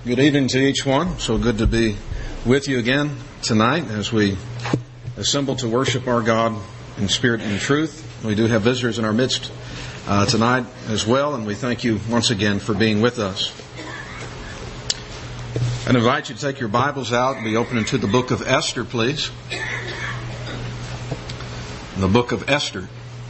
Good evening to each one. So good to be with you again tonight as we assemble to worship our God in spirit and in truth. We do have visitors in our midst tonight as well, and we thank you once again for being with us. I invite you to take your Bibles out and be opening to the book of Esther, please. The book of Esther.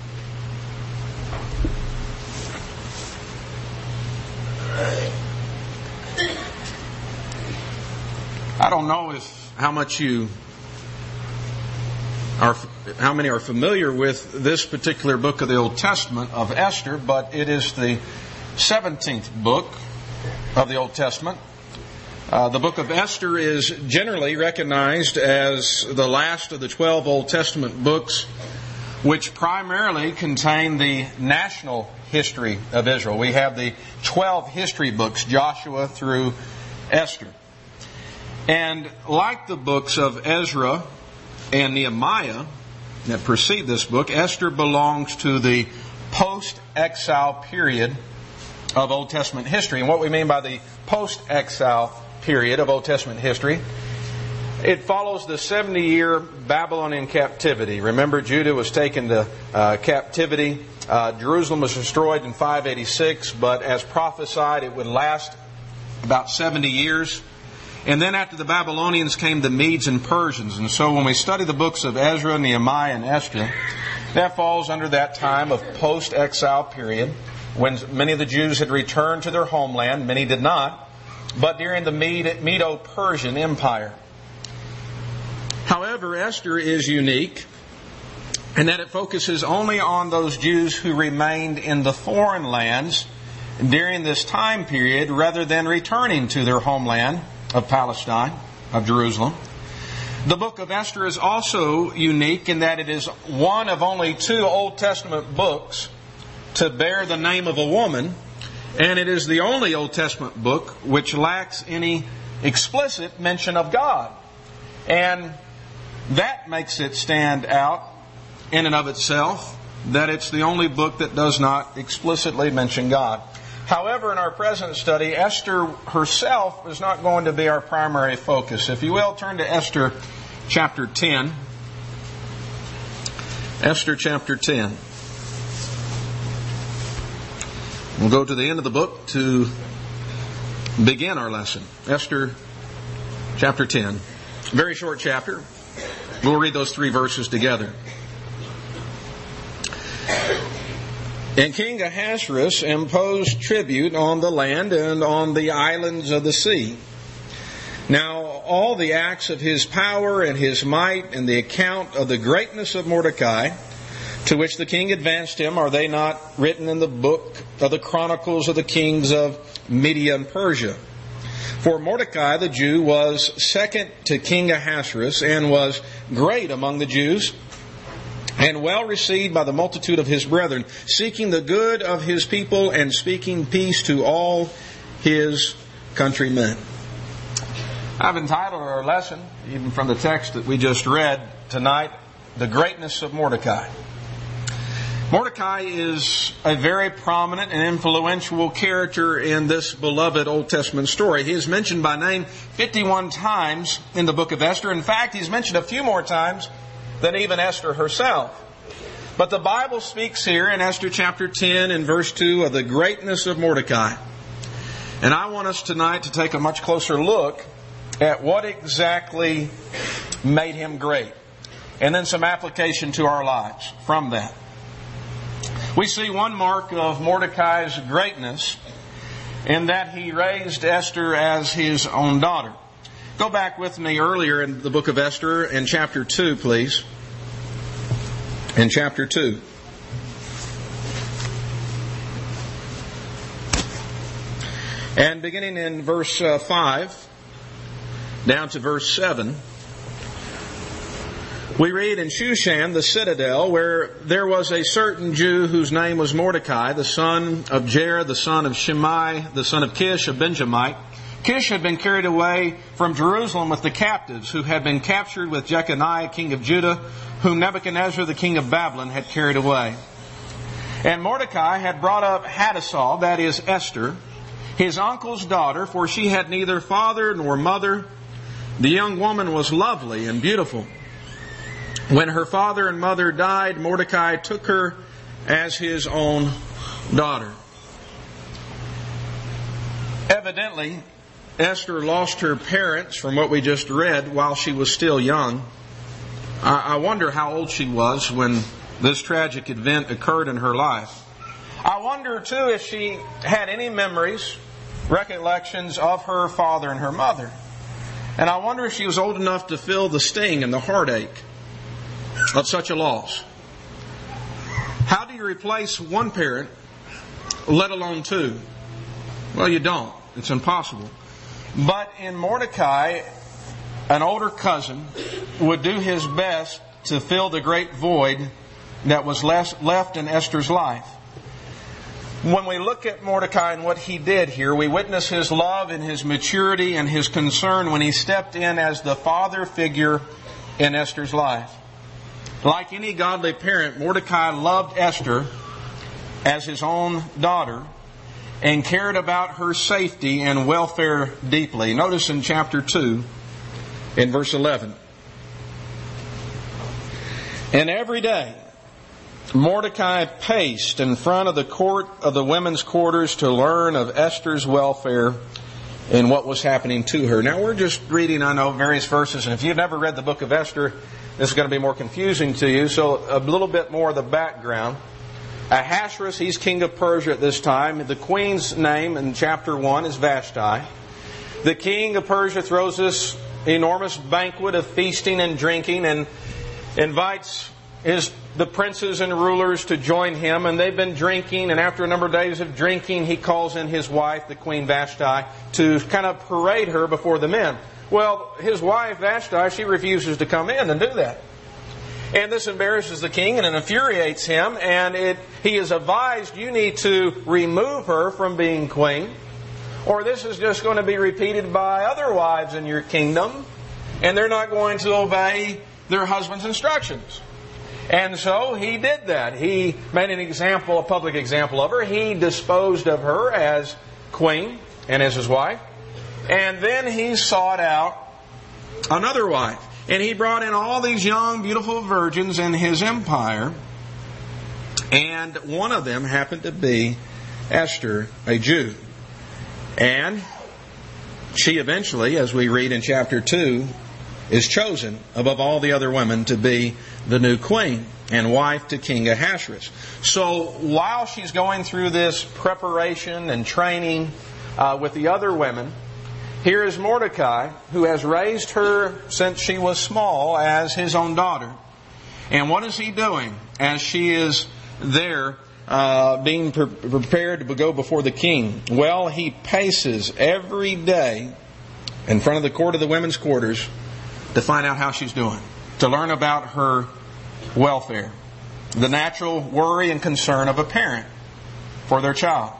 I don't know how many are familiar with this particular book of the Old Testament of Esther, but it is the 17th book of the Old Testament. The book of Esther is generally recognized as the last of the 12 Old Testament books, which primarily contain the national history of Israel. We have the 12 history books, Joshua through Esther. And like the books of Ezra and Nehemiah that precede this book, Esther belongs to the post-exile period of Old Testament history. And what we mean by the post-exile period of Old Testament history, it follows the 70-year Babylonian captivity. Remember, Judah was taken to captivity. Jerusalem was destroyed in 586, but as prophesied, it would last about 70 years. And then after the Babylonians came the Medes and Persians. And so when we study the books of Ezra, Nehemiah, and Esther, that falls under that time of post-exile period when many of the Jews had returned to their homeland. Many did not. But during the Medo-Persian Empire. However, Esther is unique in that it focuses only on those Jews who remained in the foreign lands during this time period rather than returning to their homeland of Palestine, of Jerusalem. The book of Esther is also unique in that it is one of only 2 Old Testament books to bear the name of a woman, and it is the only Old Testament book which lacks any explicit mention of God. And that makes it stand out in and of itself, that it's the only book that does not explicitly mention God. However, in our present study, Esther herself is not going to be our primary focus. If you will, turn to Esther chapter 10. Esther chapter 10. We'll go to the end of the book to begin our lesson. Esther chapter 10. Very short chapter. We'll read those 3 verses together. And King Ahasuerus imposed tribute on the land and on the islands of the sea. Now all the acts of his power and his might and the account of the greatness of Mordecai, to which the king advanced him, are they not written in the book of the Chronicles of the kings of Media and Persia? For Mordecai the Jew was second to King Ahasuerus, and was great among the Jews, and well received by the multitude of his brethren, seeking the good of his people and speaking peace to all his countrymen. I've entitled our lesson, even from the text that we just read tonight, The Greatness of Mordecai. Mordecai is a very prominent and influential character in this beloved Old Testament story. He is mentioned by name 51 times in the book of Esther. In fact, he's mentioned a few more times than even Esther herself. But the Bible speaks here in Esther chapter 10 and verse 2 of the greatness of Mordecai. And I want us tonight to take a much closer look at what exactly made him great. And then some application to our lives from that. We see one mark of Mordecai's greatness in that he raised Esther as his own daughter. Go back with me earlier in the book of Esther in chapter 2, please. In chapter 2. And beginning in verse 5 down to verse 7, we read, in Shushan, the citadel, where there was a certain Jew whose name was Mordecai, the son of Jair, the son of Shimei, the son of Kish, a Benjamite. Kish had been carried away from Jerusalem with the captives who had been captured with Jeconiah, king of Judah, whom Nebuchadnezzar, the king of Babylon, had carried away. And Mordecai had brought up Hadassah, that is Esther, his uncle's daughter, for she had neither father nor mother. The young woman was lovely and beautiful. When her father and mother died, Mordecai took her as his own daughter. Evidently, Esther lost her parents, from what we just read, while she was still young. I wonder how old she was when this tragic event occurred in her life. I wonder, too, if she had any memories, recollections of her father and her mother. And I wonder if she was old enough to feel the sting and the heartache of such a loss. How do you replace one parent, let alone two? Well, you don't. It's impossible. But in Mordecai, an older cousin would do his best to fill the great void that was left in Esther's life. When we look at Mordecai and what he did here, we witness his love and his maturity and his concern when he stepped in as the father figure in Esther's life. Like any godly parent, Mordecai loved Esther as his own daughter and cared about her safety and welfare deeply. Notice in chapter 2, in verse 11. And every day, Mordecai paced in front of the court of the women's quarters to learn of Esther's welfare and what was happening to her. Now, we're just reading, I know, various verses, and if you've never read the book of Esther, this is going to be more confusing to you, so a little bit more of the background. Ahasuerus, he's king of Persia at this time. The queen's name in chapter 1 is Vashti. The king of Persia throws this enormous banquet of feasting and drinking and invites the princes and rulers to join him, and they've been drinking, and after a number of days of drinking, he calls in his wife, the Queen Vashti, to kind of parade her before the men. Well, his wife, Vashti, she refuses to come in and do that. And this embarrasses the king and it infuriates him, and he is advised, you need to remove her from being queen, or this is just going to be repeated by other wives in your kingdom, and they're not going to obey their husband's instructions. And so he did that. He made a public example of her. He disposed of her as queen and as his wife. And then he sought out another wife. And he brought in all these young, beautiful virgins in his empire. And one of them happened to be Esther, a Jew. And she eventually, as we read in chapter 2, is chosen above all the other women to be the new queen and wife to King Ahasuerus. So while she's going through this preparation and training with the other women, here is Mordecai, who has raised her since she was small as his own daughter. And what is he doing as she is there being prepared to go before the king? Well, he paces every day in front of the court of the women's quarters to find out how she's doing, to learn about her welfare, the natural worry and concern of a parent for their child.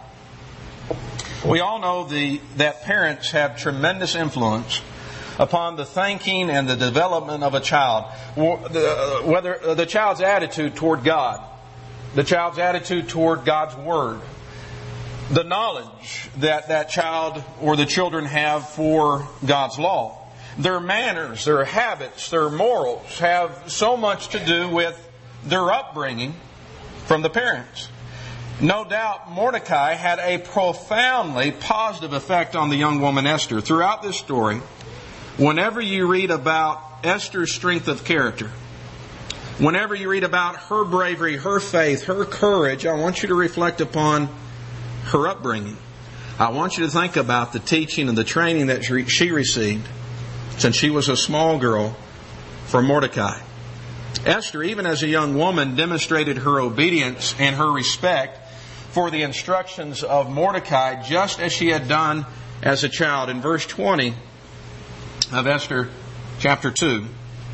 We all know that parents have tremendous influence upon the thinking and the development of a child, whether the child's attitude toward God, the child's attitude toward God's Word, the knowledge that child or the children have for God's law. Their manners, their habits, their morals have so much to do with their upbringing from the parents. No doubt Mordecai had a profoundly positive effect on the young woman Esther. Throughout this story, whenever you read about Esther's strength of character, whenever you read about her bravery, her faith, her courage, I want you to reflect upon her upbringing. I want you to think about the teaching and the training that she received since she was a small girl from Mordecai. Esther, even as a young woman, demonstrated her obedience and her respect for the instructions of Mordecai, just as she had done as a child. In verse 20 of Esther chapter 2,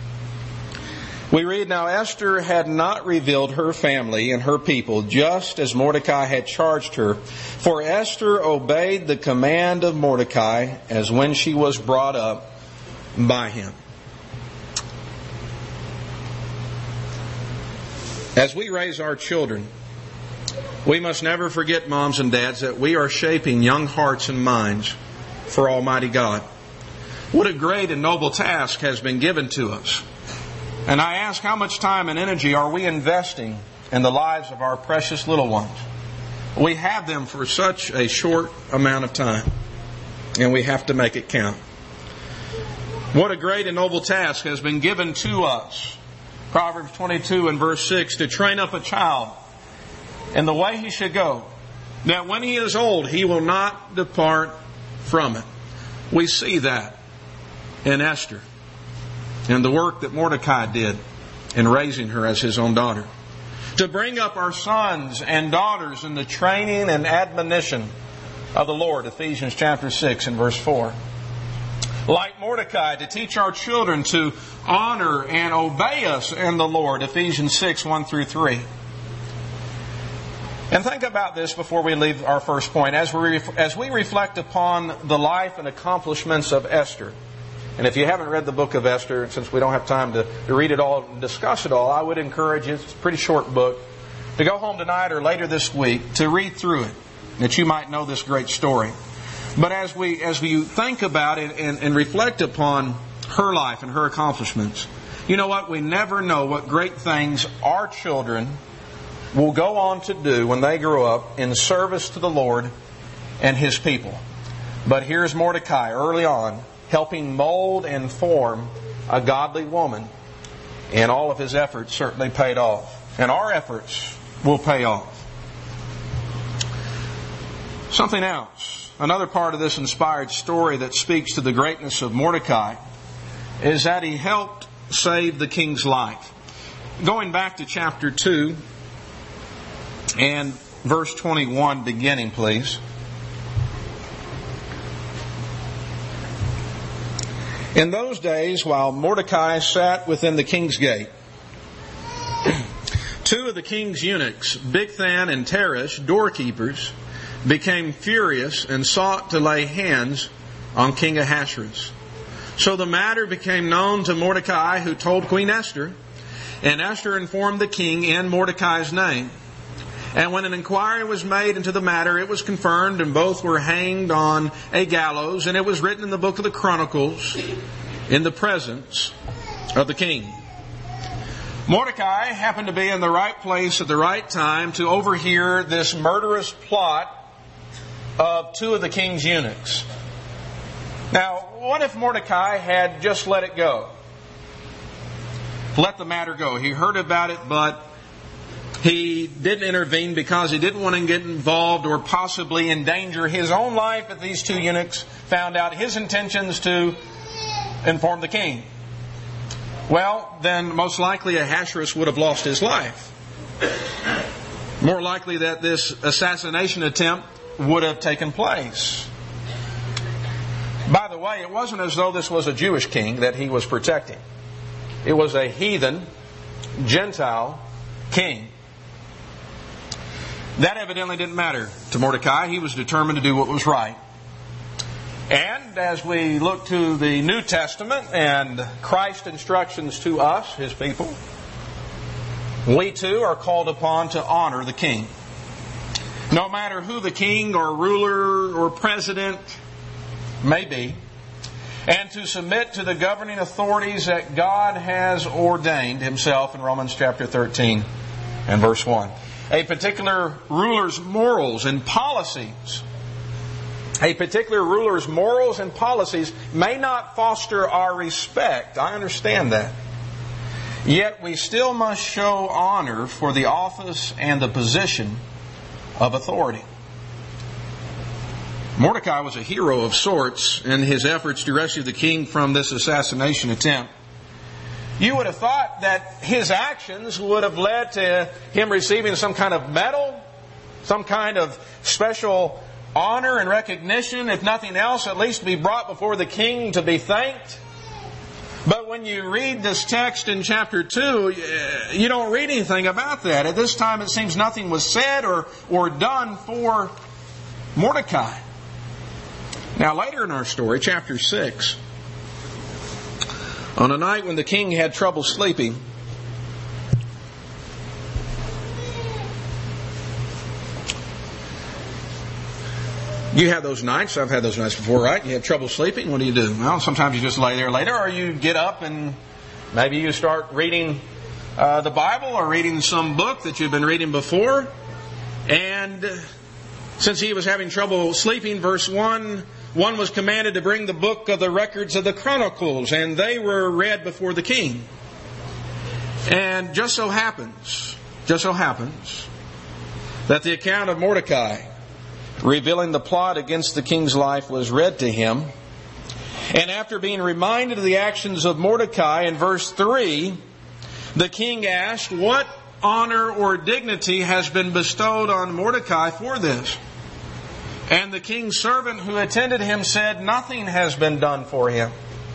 we read, Now Esther had not revealed her family and her people, just as Mordecai had charged her. For Esther obeyed the command of Mordecai as when she was brought up by him. As we raise our children, We must never forget, moms and dads, that we are shaping young hearts and minds for Almighty God. What a great and noble task has been given to us. And I ask, how much time and energy are we investing in the lives of our precious little ones? We have them for such a short amount of time, and we have to make it count. What a great and noble task has been given to us. Proverbs 22 and verse 6, to train up a child in the way he should go, that when he is old, he will not depart from it. We see that in Esther and the work that Mordecai did in raising her as his own daughter. To bring up our sons and daughters in the training and admonition of the Lord, Ephesians chapter 6 and verse 4. Like Mordecai, to teach our children to honor and obey us in the Lord, Ephesians 6, 1 through 3. And think about this before we leave our first point. As we reflect upon the life and accomplishments of Esther, and if you haven't read the book of Esther, since we don't have time to read it all and discuss it all, I would encourage you, it's a pretty short book, to go home tonight or later this week to read through it, that you might know this great story. But as we think about it and reflect upon her life and her accomplishments, you know what? We never know what great things our children will go on to do when they grow up in service to the Lord and His people. But here's Mordecai early on helping mold and form a godly woman, and all of his efforts certainly paid off. And our efforts will pay off. Something else, another part of this inspired story that speaks to the greatness of Mordecai is that he helped save the king's life. Going back to chapter 2 and verse 21 beginning, please. In those days, while Mordecai sat within the king's gate, two of the king's eunuchs, Bigthan and Teresh, doorkeepers, became furious and sought to lay hands on King Ahasuerus. So the matter became known to Mordecai, who told Queen Esther, and Esther informed the king in Mordecai's name. And when an inquiry was made into the matter, it was confirmed, and both were hanged on a gallows, and it was written in the book of the Chronicles in the presence of the king. Mordecai happened to be in the right place at the right time to overhear this murderous plot of two of the king's eunuchs. Now, what if Mordecai had just let it go? Let the matter go. He heard about it, but he didn't intervene because he didn't want to get involved or possibly endanger his own life if these two eunuchs found out his intentions to inform the king. Well, then most likely Ahasuerus would have lost his life. More likely that this assassination attempt would have taken place. By the way, it wasn't as though this was a Jewish king that he was protecting. It was a heathen, Gentile king. That evidently didn't matter to Mordecai. He was determined to do what was right. And as we look to the New Testament and Christ's instructions to us, His people, we too are called upon to honor the king. No matter who the king or ruler or president may be, and to submit to the governing authorities that God has ordained Himself in Romans chapter 13 and verse 1. A particular ruler's morals and policies may not foster our respect. I understand that. Yet we still must show honor for the office and the position of authority. Mordecai was a hero of sorts in his efforts to rescue the king from this assassination attempt. You would have thought that his actions would have led to him receiving some kind of medal, some kind of special honor and recognition, if nothing else, at least be brought before the king to be thanked. But when you read this text in chapter 2, you don't read anything about that. At this time, it seems nothing was said or done for Mordecai. Now, later in our story, chapter 6, on a night when the king had trouble sleeping, You have those nights. I've had those nights before, right? You have trouble sleeping. What do? Well, sometimes you just lay there later, or you get up and maybe you start reading the Bible or reading some book that you've been reading before. And since he was having trouble sleeping, verse 1, one was commanded to bring the book of the records of the Chronicles, and they were read before the king. And just so happens that the account of Mordecai revealing the plot against the king's life was read to him. And after being reminded of the actions of Mordecai in verse 3, the king asked, what honor or dignity has been bestowed on Mordecai for this? And the king's servant who attended him said, nothing has been done for him.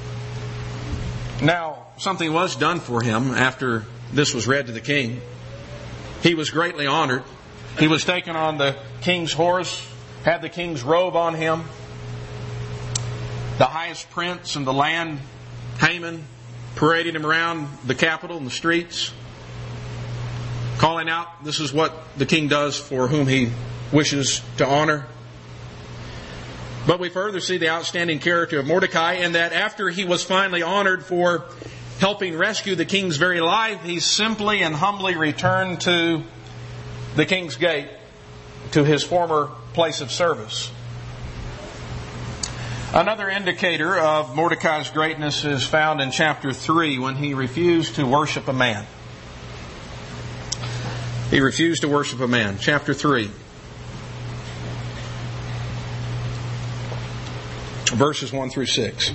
Now, something was done for him after this was read to the king. He was greatly honored. He was taken on the king's horse, had the king's robe on him. The highest prince in the land, Haman, parading him around the capital and the streets, calling out, this is what the king does for whom he wishes to honor. But we further see the outstanding character of Mordecai in that after he was finally honored for helping rescue the king's very life, he simply and humbly returned to the king's gate, to his former place of service. Another indicator of Mordecai's greatness is found in chapter 3 when he refused to worship a man. He refused to worship a man. Chapter 3. Verses 1 through 6.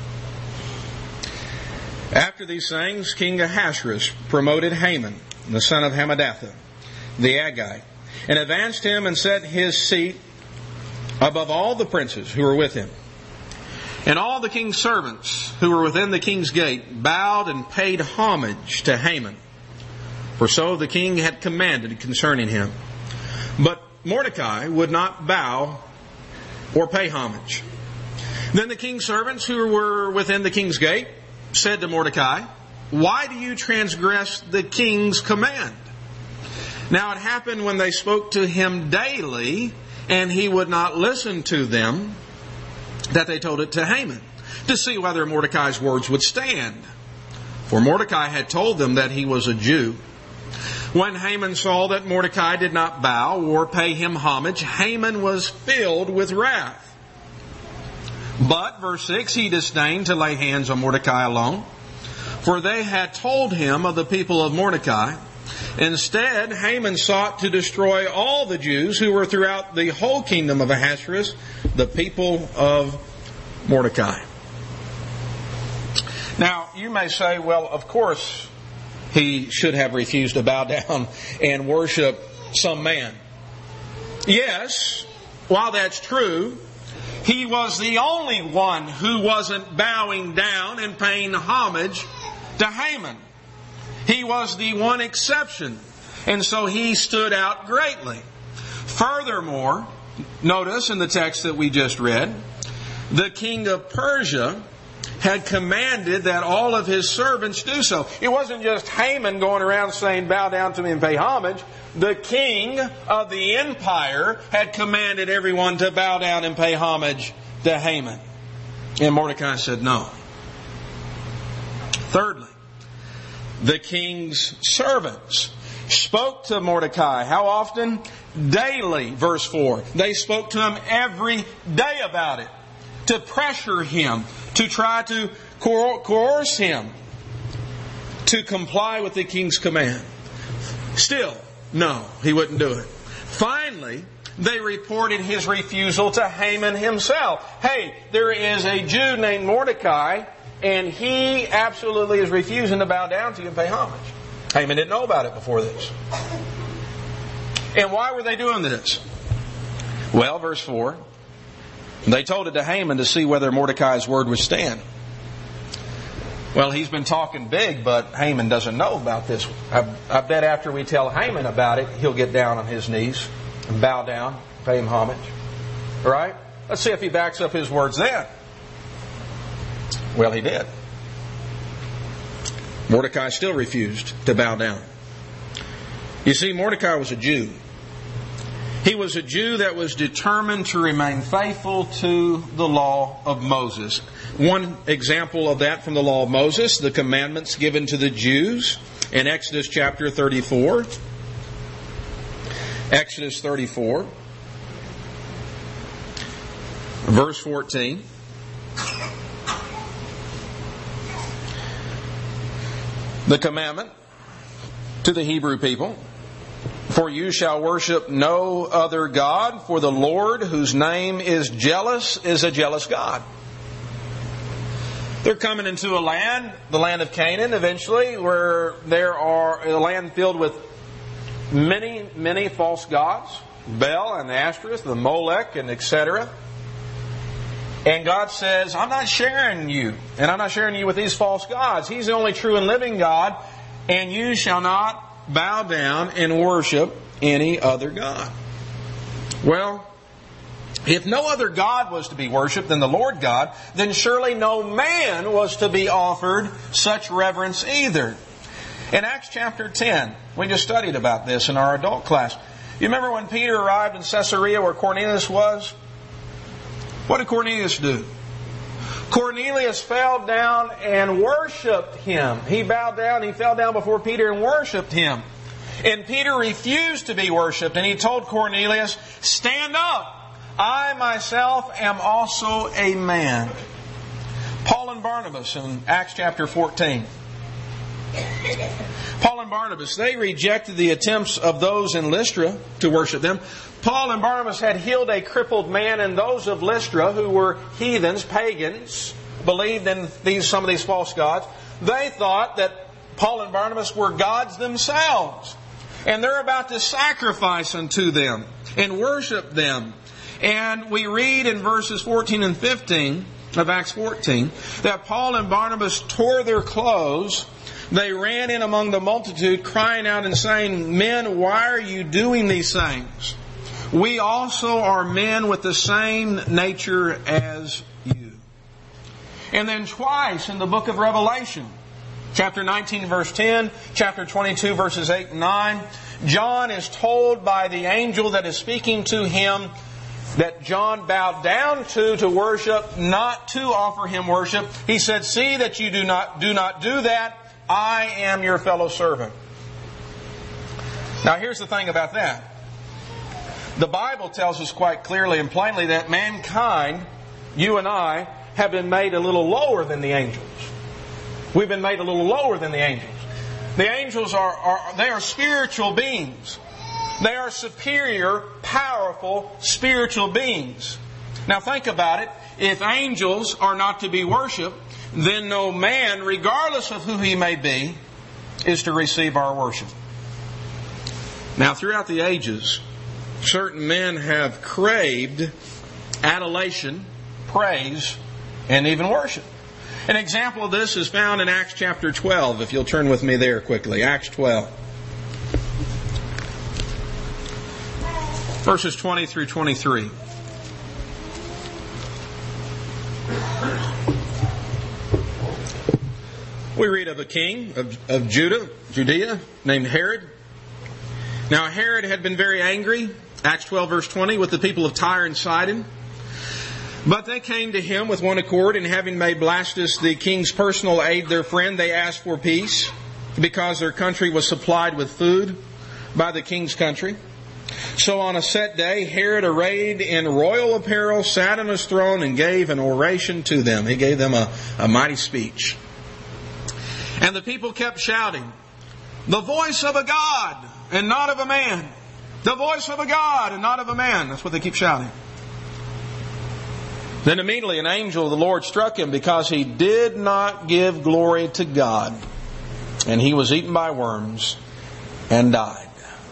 After these things, King Ahasuerus promoted Haman, the son of Hammedatha, the Agagite, and advanced him and set his seat above all the princes who were with him. And all the king's servants who were within the king's gate bowed and paid homage to Haman, for so the king had commanded concerning him. But Mordecai would not bow or pay homage. Then the king's servants who were within the king's gate said to Mordecai, why do you transgress the king's command? Now it happened when they spoke to him daily, and he would not listen to them, that they told it to Haman, to see whether Mordecai's words would stand. For Mordecai had told them that he was a Jew. When Haman saw that Mordecai did not bow or pay him homage, Haman was filled with wrath. But, verse 6, he disdained to lay hands on Mordecai alone, for they had told him of the people of Mordecai. Instead, Haman sought to destroy all the Jews who were throughout the whole kingdom of Ahasuerus, the people of Mordecai. Now, you may say, well, of course, he should have refused to bow down and worship some man. Yes, while that's true, he was the only one who wasn't bowing down and paying homage to Haman. He was the one exception, and so he stood out greatly. Furthermore, notice in the text that we just read, the king of Persia had commanded that all of his servants do so. It wasn't just Haman going around saying, bow down to me and pay homage. The king of the empire had commanded everyone to bow down and pay homage to Haman. And Mordecai said no. Thirdly, the king's servants spoke to Mordecai. How often? Daily, verse 4. They spoke to him every day about it, to pressure him, to try to coerce him to comply with the king's command. Still, no, he wouldn't do it. Finally, they reported his refusal to Haman himself. Hey, there is a Jew named Mordecai, and he absolutely is refusing to bow down to you and pay homage. Haman didn't know about it before this. And why were they doing this? Well, verse 4, they told it to Haman to see whether Mordecai's word would stand. Well, he's been talking big, but Haman doesn't know about this. I bet after we tell Haman about it, he'll get down on his knees and bow down, pay him homage. All right? Let's see if he backs up his words then. Well, he did. Mordecai still refused to bow down. You see, Mordecai was a Jew. He was a Jew that was determined to remain faithful to the law of Moses. One example of that from the law of Moses, the commandments given to the Jews in Exodus chapter 34. Exodus 34, verse 14. The commandment to the Hebrew people, for you shall worship no other God, for the Lord, whose name is jealous, is a jealous God. They're coming into a land, the land of Canaan eventually, where there are a land filled with many, many false gods, Baal and Ashtoreth, the Molech, and etc. And God says, I'm not sharing you, and I'm not sharing you with these false gods. He's the only true and living God, and you shall not bow down and worship any other God. Well, if no other God was to be worshipped than the Lord God, then surely no man was to be offered such reverence either. In Acts chapter 10, we just studied about this in our adult class. You remember when Peter arrived in Caesarea where Cornelius was? What did Cornelius do? Cornelius fell down and worshipped him. He bowed down, he fell down before Peter and worshipped him. And Peter refused to be worshipped, and he told Cornelius, stand up, I myself am also a man. Paul and Barnabas in Acts chapter 14. Paul and Barnabas, they rejected the attempts of those in Lystra to worship them. Paul and Barnabas had healed a crippled man, and those of Lystra, who were heathens, pagans, believed in some of these false gods. They thought that Paul and Barnabas were gods themselves. And they're about to sacrifice unto them and worship them. And we read in verses 14 and 15 of Acts 14 that Paul and Barnabas tore their clothes. They ran in among the multitude, crying out and saying, men, why are you doing these things? We also are men with the same nature as you. And then twice in the book of Revelation, chapter 19 verse 10, chapter 22 verses 8 and 9, John is told by the angel that is speaking to him that John bowed down to worship, not to offer him worship. He said, see that you do not do that. I am your fellow servant. Now here's the thing about that. The Bible tells us quite clearly and plainly that mankind, you and I, have been made a little lower than the angels. We've been made a little lower than the angels. The angels are spiritual beings. They are superior, powerful, spiritual beings. Now think about it. If angels are not to be worshipped, then no man, regardless of who he may be, is to receive our worship. Now throughout the ages, certain men have craved adulation, praise, and even worship. An example of this is found in Acts chapter 12, if you'll turn with me there quickly. Acts 12. Verses 20 through 23. We read of a king of Judea, named Herod. Now Herod had been very angry, Acts 12 verse 20, with the people of Tyre and Sidon. But they came to him with one accord, and having made Blastus the king's personal aide their friend, they asked for peace, because their country was supplied with food by the king's country. So on a set day, Herod, arrayed in royal apparel, sat on his throne and gave an oration to them. He gave them a mighty speech. And the people kept shouting, the voice of a God and not of a man. The voice of a God and not of a man. That's what they keep shouting. Then immediately an angel of the Lord struck him, because he did not give glory to God. And he was eaten by worms and died.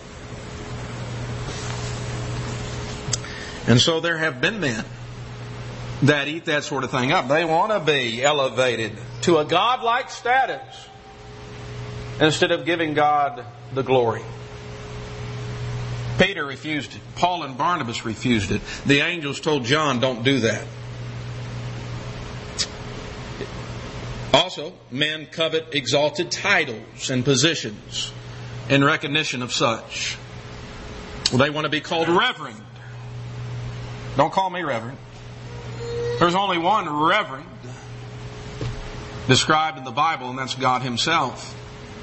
And so there have been men that eat that sort of thing up. They want to be elevated to a God-like status instead of giving God the glory. Peter refused it. Paul and Barnabas refused it. The angels told John, don't do that. Also, men covet exalted titles and positions in recognition of such. They want to be called reverend. Don't call me reverend. There's only one reverend described in the Bible, and that's God Himself.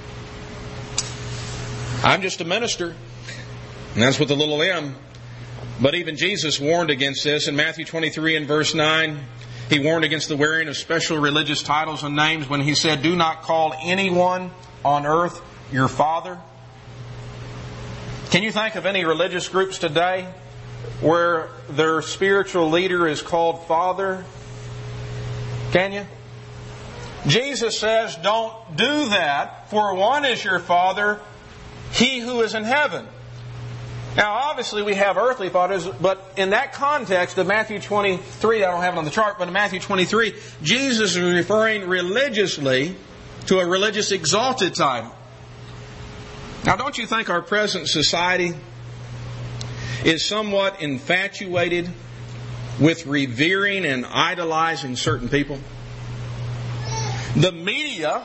I'm just a minister, and that's with a little m. But even Jesus warned against this in Matthew 23 and verse 9. He warned against the wearing of special religious titles and names when He said, "Do not call anyone on earth your father." Can you think of any religious groups today where their spiritual leader is called Father? Can you? Jesus says, don't do that, for one is your Father, He who is in heaven. Now, obviously, we have earthly fathers, but in that context of Matthew 23, I don't have it on the chart, but in Matthew 23, Jesus is referring religiously to a religious exalted title. Now, don't you think our present society is somewhat infatuated with revering and idolizing certain people? The media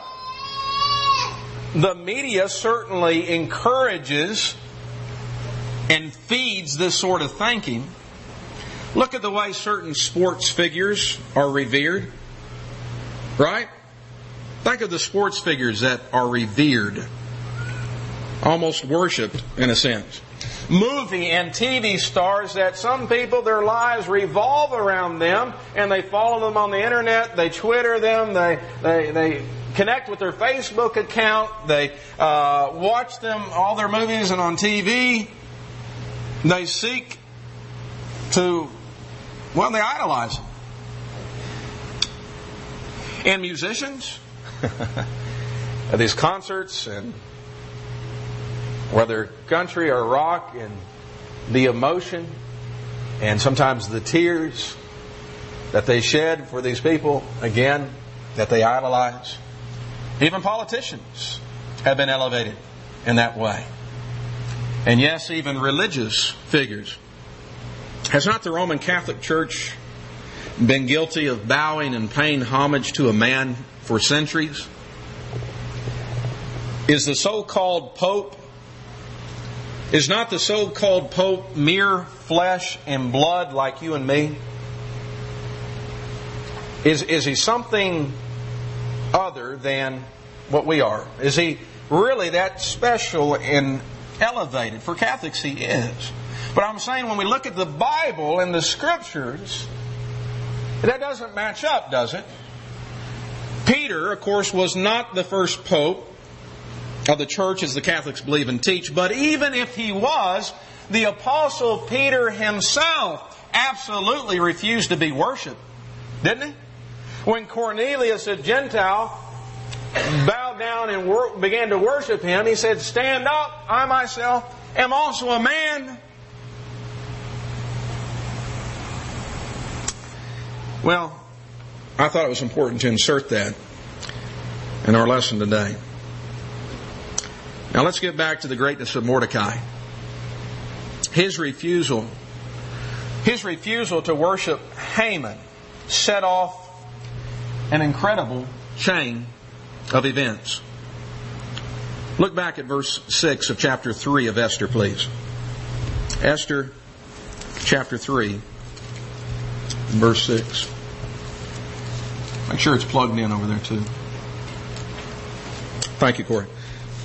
certainly encourages and feeds this sort of thinking. Look at the way certain sports figures are revered. Right? Think of the sports figures that are revered. Almost worshipped, in a sense. Movie and TV stars that some people, their lives revolve around them, and they follow them on the internet, they Twitter them, they connect with their Facebook account, they watch them, all their movies and on TV. They seek to, well, they idolize them. And musicians, at these concerts, and whether country or rock, and the emotion and sometimes the tears that they shed for these people, again, that they idolize. Even politicians have been elevated in that way. And yes, even religious figures. Has not the Roman Catholic Church been guilty of bowing and paying homage to a man for centuries? Is the so-called Pope, is not the so-called Pope mere flesh and blood like you and me? Is he something other than what we are? Is he really that special and elevated? For Catholics, he is. But I'm saying when we look at the Bible and the Scriptures, that doesn't match up, does it? Peter, of course, was not the first Pope of the Church as the Catholics believe and teach. But even if he was, the Apostle Peter himself absolutely refused to be worshipped. Didn't he? When Cornelius, a Gentile, bowed down and began to worship him, he said, "Stand up, I myself am also a man." Well, I thought it was important to insert that in our lesson today. Now let's get back to the greatness of Mordecai. His refusal to worship Haman set off an incredible chain of events. Look back at verse 6 of chapter 3 of Esther, please. Esther, chapter 3, verse 6. Make sure it's plugged in over there too. Thank you, Corey.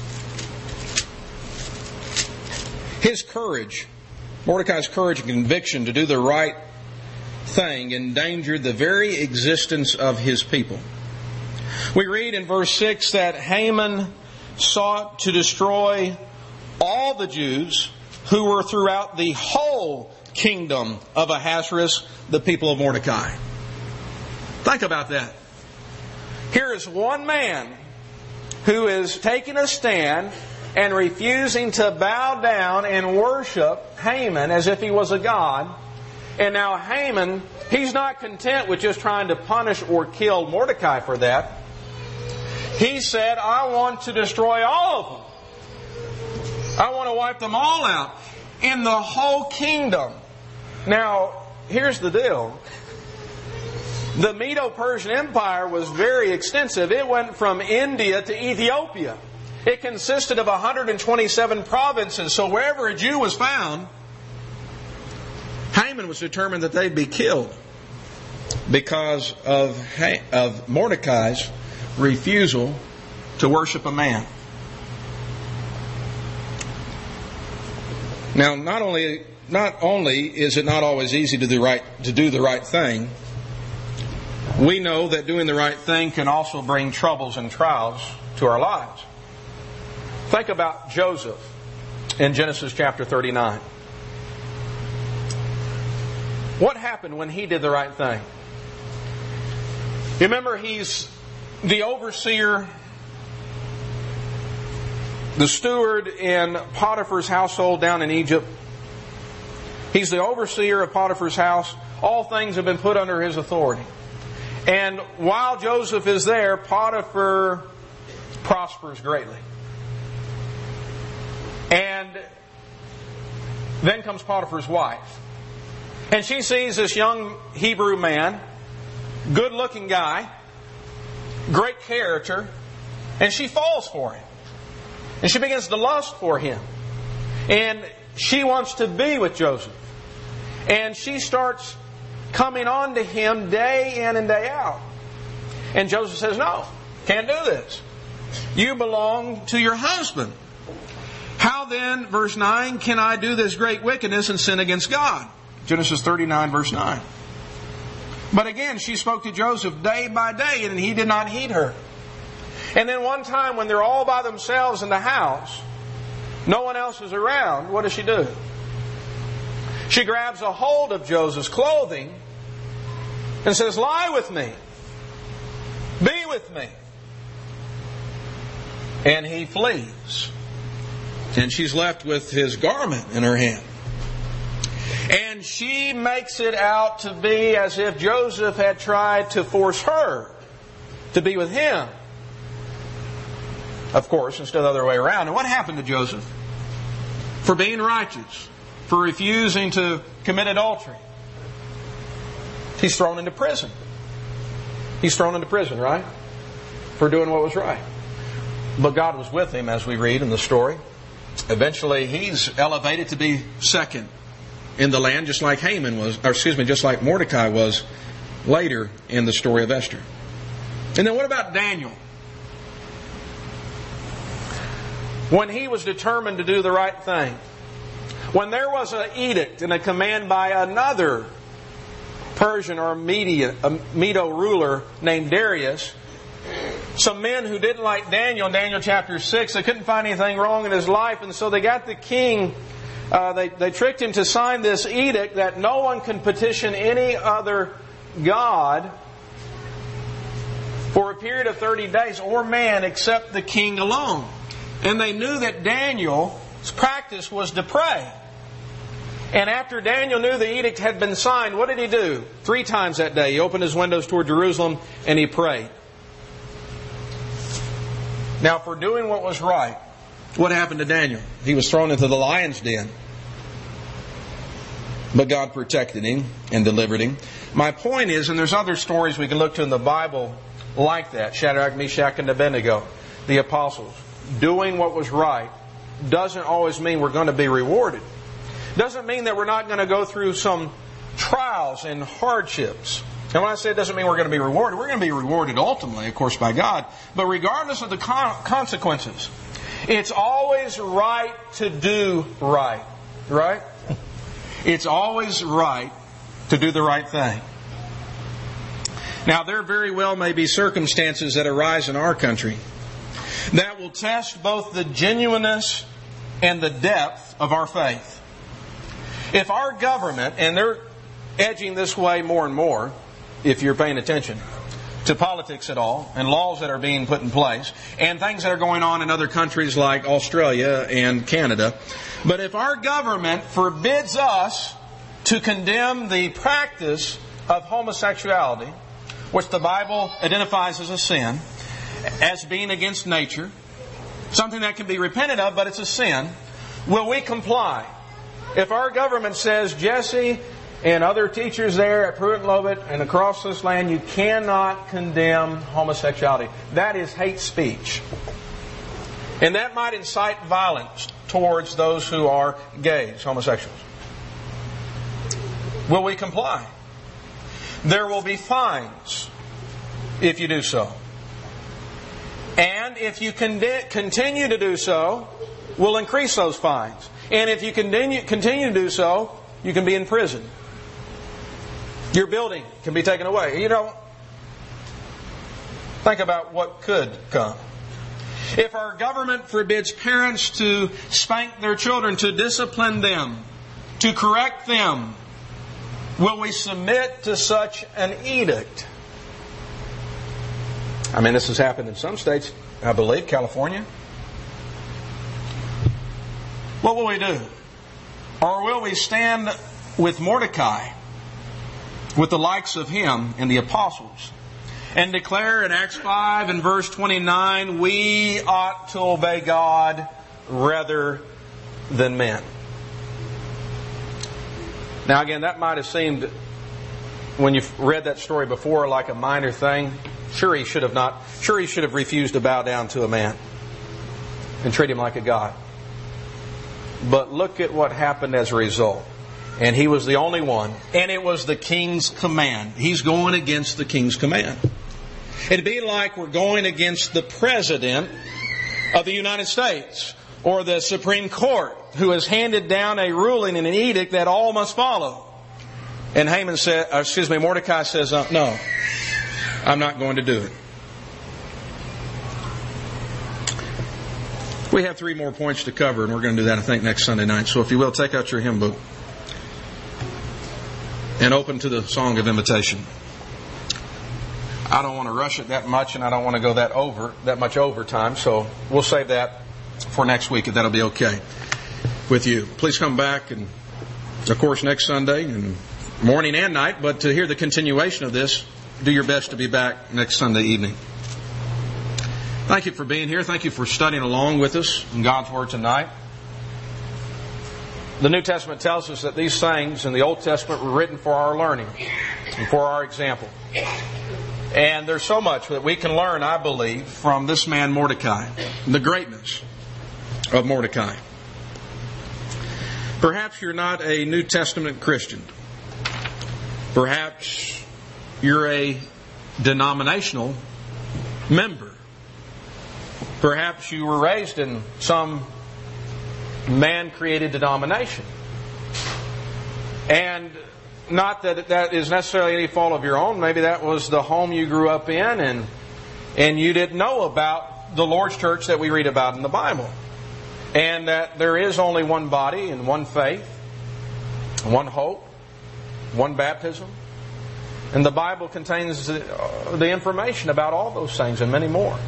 His courage, Mordecai's courage and conviction to do the right thing endangered the very existence of his people. We read in verse 6 that Haman sought to destroy all the Jews who were throughout the whole kingdom of Ahasuerus, the people of Mordecai. Think about that. Here is one man who is taking a stand and refusing to bow down and worship Haman as if he was a god. And now Haman, he's not content with just trying to punish or kill Mordecai for that. He said, "I want to destroy all of them. I want to wipe them all out in the whole kingdom." Now, here's the deal. The Medo-Persian Empire was very extensive. It went from India to Ethiopia. It consisted of 127 provinces, so wherever a Jew was found, Haman was determined that they'd be killed because of Mordecai's refusal to worship a man. Now, not only is it not always easy to do the right thing, we know that doing the right thing can also bring troubles and trials to our lives. Think about Joseph in Genesis chapter 39. What happened when he did the right thing? You remember, he's the overseer, the steward in Potiphar's household down in Egypt. He's the overseer of Potiphar's house. All things have been put under his authority. And while Joseph is there, Potiphar prospers greatly. And then comes Potiphar's wife. And she sees this young Hebrew man, good-looking guy, great character, and she falls for him. And she begins to lust for him. And she wants to be with Joseph. And she starts coming on to him day in and day out. And Joseph says, no, can't do this. You belong to your husband. How then, verse 9, can I do this great wickedness and sin against God? Genesis 39, verse 9. But again, she spoke to Joseph day by day, and he did not heed her. And then one time when they're all by themselves in the house, no one else is around, what does she do? She grabs a hold of Joseph's clothing and says, lie with me. Be with me. And he flees. And she's left with his garment in her hand. And she makes it out to be as if Joseph had tried to force her to be with him. Of course, instead of the other way around. And what happened to Joseph? For being righteous, for refusing to commit adultery, he's thrown into prison. He's thrown into prison, right? For doing what was right. But God was with him, as we read in the story. Eventually, he's elevated to be second in the land, just like just like Mordecai was later in the story of Esther. And then what about Daniel? When he was determined to do the right thing, when there was an edict and a command by another Persian or Medo ruler named Darius, some men who didn't like Daniel in Daniel chapter 6, they couldn't find anything wrong in his life, and so they got the king, they tricked him to sign this edict that no one can petition any other god for a period of 30 days or man except the king alone. And they knew that Daniel's practice was to pray. And after Daniel knew the edict had been signed, what did he do? 3 times that day, he opened his windows toward Jerusalem and he prayed. Now, for doing what was right, what happened to Daniel? He was thrown into the lion's den. But God protected him and delivered him. My point is, and there's other stories we can look to in the Bible like that, Shadrach, Meshach, and Abednego, the apostles. Doing what was right doesn't always mean we're going to be rewarded. Doesn't mean that we're not going to go through some trials and hardships. And when I say it doesn't mean we're going to be rewarded, we're going to be rewarded ultimately, of course, by God. But regardless of the consequences, it's always right to do right. Right? It's always right to do the right thing. Now, there very well may be circumstances that arise in our country that will test both the genuineness and the depth of our faith. If our government, and they're edging this way more and more, if you're paying attention to politics at all, and laws that are being put in place, and things that are going on in other countries like Australia and Canada. But if our government forbids us to condemn the practice of homosexuality, which the Bible identifies as a sin, as being against nature, something that can be repented of, but it's a sin, will we comply? If our government says, Jesse and other teachers there at Pruitt-Lobet and across this land, you cannot condemn homosexuality. That is hate speech. And that might incite violence towards those who are gays, homosexuals. Will we comply? There will be fines if you do so. And if you continue to do so, we'll increase those fines. And if you continue to do so, you can be in prison. Your building can be taken away. You know, think about what could come. If our government forbids parents to spank their children, to discipline them, to correct them, will we submit to such an edict? I mean, this has happened in some states, I believe, California. What will we do? Or will we stand with Mordecai, with the likes of him and the apostles, and declare in Acts 5 and verse 29, we ought to obey God rather than men? Now again, that might have seemed, when you've read that story before, like a minor thing. Sure he should have refused to bow down to a man and treat him like a god. But look at what happened as a result. And he was the only one. And it was the king's command. He's going against the king's command. It'd be like we're going against the President of the United States or the Supreme Court, who has handed down a ruling and an edict that all must follow. And Mordecai says, no, I'm not going to do it. We have 3 more points to cover, and we're going to do that, I think, next Sunday night. So if you will, take out your hymn book and open to the Song of Invitation. I don't want to rush it that much, and I don't want to go that much overtime, so we'll save that for next week, if that'll be okay with you. Please come back, and of course next Sunday, and morning and night, but to hear the continuation of this, do your best to be back next Sunday evening. Thank you for being here. Thank you for studying along with us in God's Word tonight. The New Testament tells us that these things in the Old Testament were written for our learning and for our example. And there's so much that we can learn, I believe, from this man Mordecai, the greatness of Mordecai. Perhaps you're not a New Testament Christian. Perhaps you're a denominational member. Perhaps you were raised in some man-created denomination. And not that that is necessarily any fault of your own. Maybe that was the home you grew up in, and you didn't know about the Lord's church that we read about in the Bible. And that there is only one body and one faith, one hope, one baptism. And the Bible contains the information about all those things and many more.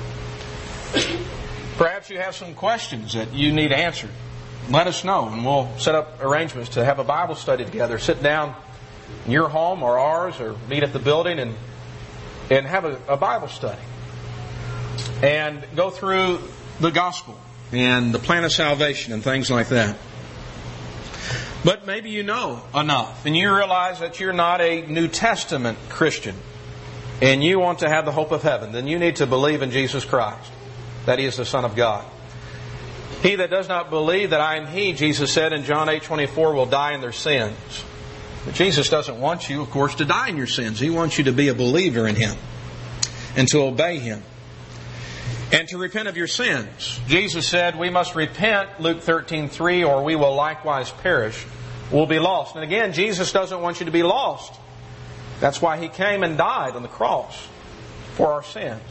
Perhaps you have some questions that you need answered. Let us know, and we'll set up arrangements to have a Bible study together. Sit down in your home or ours, or meet at the building and have a Bible study. And go through the gospel and the plan of salvation and things like that. But maybe you know enough, and you realize that you're not a New Testament Christian, and you want to have the hope of heaven. Then you need to believe in Jesus Christ, that He is the Son of God. He that does not believe that I am He, Jesus said in John 8:24, will die in their sins. But Jesus doesn't want you, of course, to die in your sins. He wants you to be a believer in Him and to obey Him and to repent of your sins. Jesus said we must repent, Luke 13:3, or we will likewise perish. We'll be lost. And again, Jesus doesn't want you to be lost. That's why He came and died on the cross for our sins.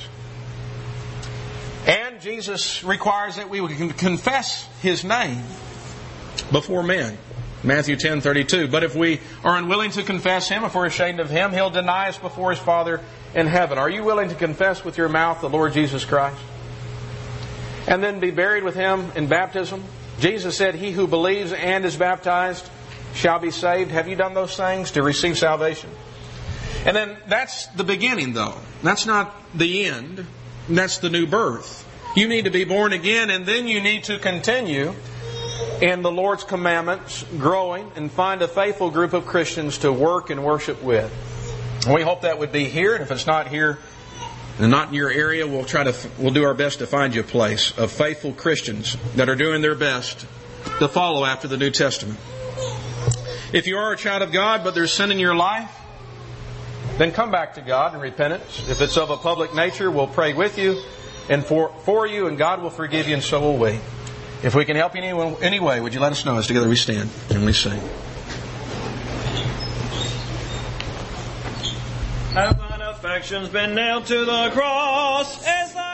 And Jesus requires that we can confess His name before men. Matthew 10:32. But if we are unwilling to confess Him, if we're ashamed of Him, He'll deny us before His Father in heaven. Are you willing to confess with your mouth the Lord Jesus Christ? And then be buried with Him in baptism? Jesus said, he who believes and is baptized shall be saved. Have you done those things to receive salvation? And then that's the beginning, though. That's not the end. That's the new birth. You need to be born again, and then you need to continue in the Lord's commandments, growing, and find a faithful group of Christians to work and worship with. And we hope that would be here, and if it's not here and not in your area, we'll do our best to find you a place of faithful Christians that are doing their best to follow after the New Testament. If you are a child of God, but there's sin in your life, then come back to God in repentance. If it's of a public nature, we'll pray with you and for you, and God will forgive you, and so will we. If we can help you in any way, would you let us know as together we stand and we sing. Have thine affections been nailed to the cross? Is